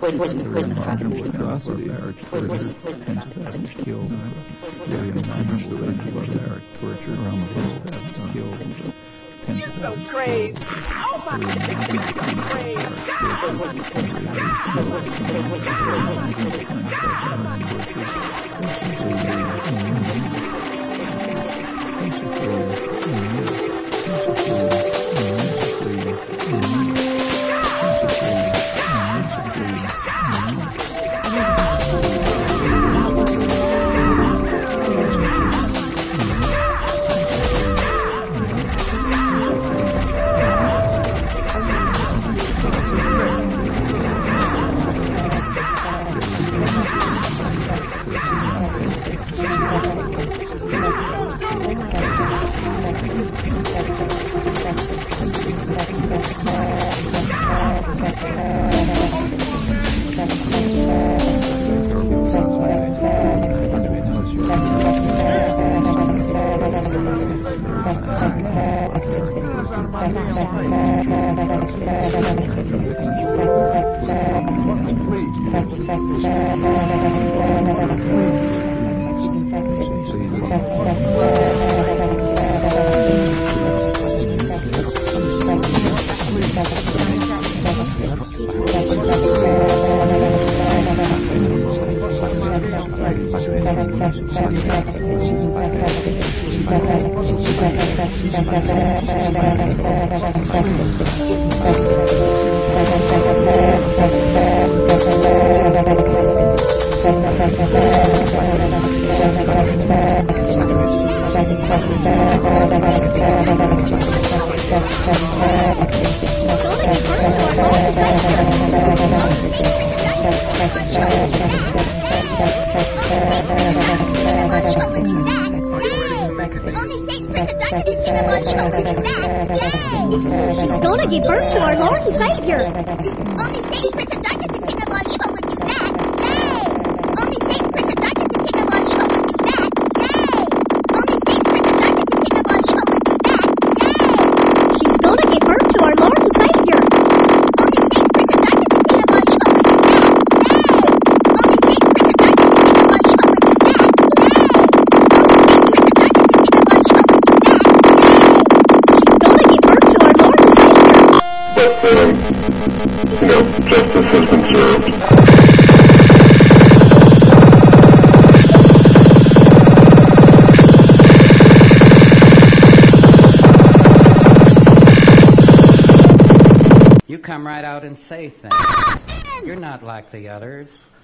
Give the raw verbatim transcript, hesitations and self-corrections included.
It wasn't prison possibly. Also, the Irish torture and killed millions of torture around the world, killed. You're so crazy. Oh my God, you're so crazy. She's gonna give birth to our Lord and Savior. Only Satan, Prince of Darkness, and King of all evil would do that. Yay! Only Satan, Prince of Darkness, and King of all evil would do that. Yay! Only Satan, Prince of Darkness, and King of all evil would do that. Yay! She's gonna give birth to our Lord and Savior. Only Satan, Prince of Darkness, and King of all evil would do that. Yay! Only Satan, Prince of Darkness, and King of all evil would do that. Yay! Only Satan, Prince of Darkness, and King of all evil would do that. Yay! She's gonna give birth to our Lord and Savior. But then, you know, justice has been served. You come right out and say things. You're not like the others.